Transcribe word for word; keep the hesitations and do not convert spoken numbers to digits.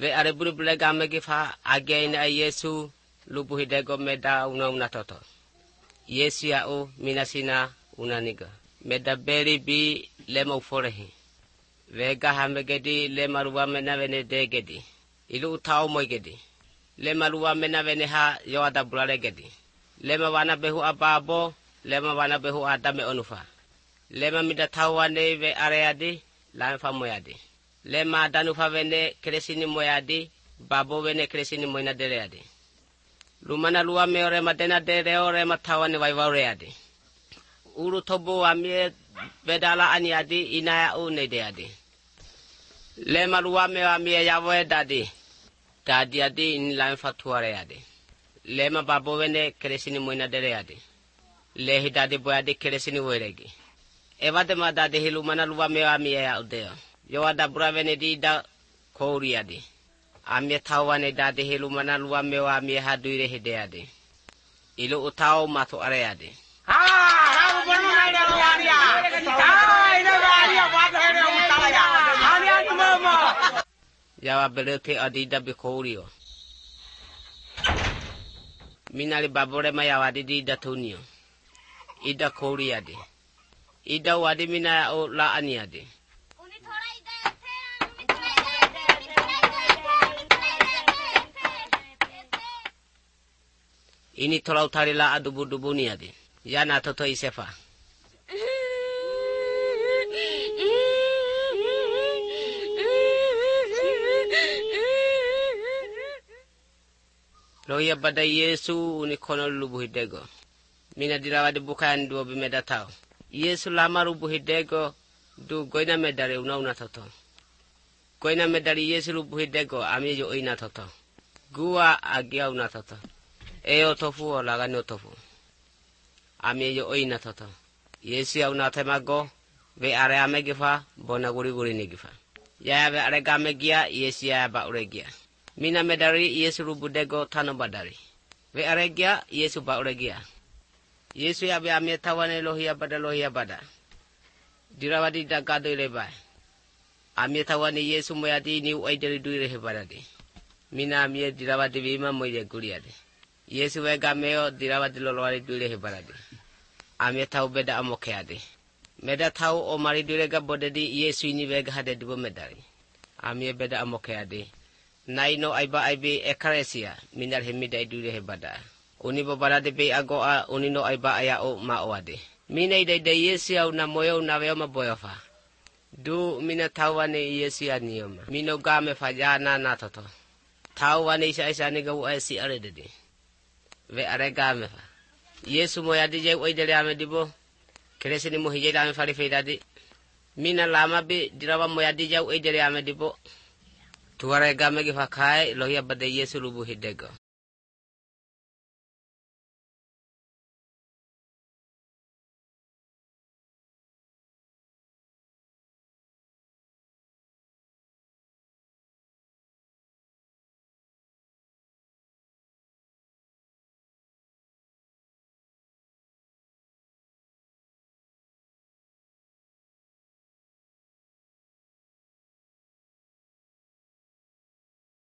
Ve are buru bule game gifa again a Yesu lubu hidego meda una una toto. Yesu ya o minasina unaniga. Meda beri bi lema uforehi. Vega hamegedi lema ruwa mena vene degedi. Ilu utao moigedi. Lema ruwa mena vene ha yoada bulare gedi. Lema wana behu ababo, lema wana behu adame onufa. Lema mida tawane ve areadi, lamefa moyadi. Lema danufa vene kresini moyadi, babo vene kresini moyna dereadi. Lumana luwa meore madena dereore matawane vaivareadi. Uru tobo amie vedala aniadi inaya unedeadi. Lema luwa me amie yavoe dadi. Dadi adi in lamefa tuareadi. Lema babo vene kresini moyna dereadi. Lehi dadi boyadi kresini weregi. Evade ma dadi hilumana luwa me amie ya udeo. Yoada bravene di da kouriadi. Amie tawane dadi hilumana luwa me amie haduire hideadi. Ilu utao matu areadi. Yawa belete adida bikourio. Minali babore ma yawa di da tunio. Ida kouriadi. Ida wadi mina o la aniadi. Ini tolau tari la adubu-dubu niadi. Yana toto isefa. Loya bada Yesu unikono lubu hidego. Mina dirawadi bukan dua bimeda tau. Yesu lama lubu hidego du goina medari una una toto. Goina medari Yesu lubu hidego ami jo ina toto. Gua agia una toto. Eo tofu o lagani o tofu. Ami jo ina toto. Yesu ya una temago ve are amegifa bona guri guri nigifa. Ya ve are gamegia Yesu ya ba uregia. Mina medari Yesu lubu dego tano badari. Ve aregia Yesu ba uregia. Yesu ya be ame tawane lohia bada lohia bada. Dirawadi da gado ilebai. Ame tawane Yesu moyadi ni uaidari duire hebadadi. Mina ame dirawadi vima moye guriade. Yesu wega meo dirawadi lolowari duire hebadadi. Ame tau beda amokeade. Meda tau o mari duire gabodedi Yesu ini wega hade dibo medari. Ame beda amokeade. Naino aiba aibe ekaresia minar hemida duire hebada. Uni babalade be agoa unino aiba aya o maoade. Mina ide de Yesu au na moyo na weo maboyofa. Du mina tawane Yesu ya niyoma. Mino game fajana na toto. Tawane isa isa niga ua si aredede. Ve are game fa. Yesu moya dije uidele ame dibo. Keresi ni muhije ame farifeidadi. Mina lama bi dirawa moya dije uidele ame dibo. Tuare game gifa kai lohia bade Yesu lubu hidego.